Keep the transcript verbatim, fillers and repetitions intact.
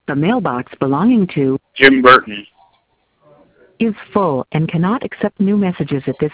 The mailbox belonging to Jim Burton is full and cannot accept new messages at this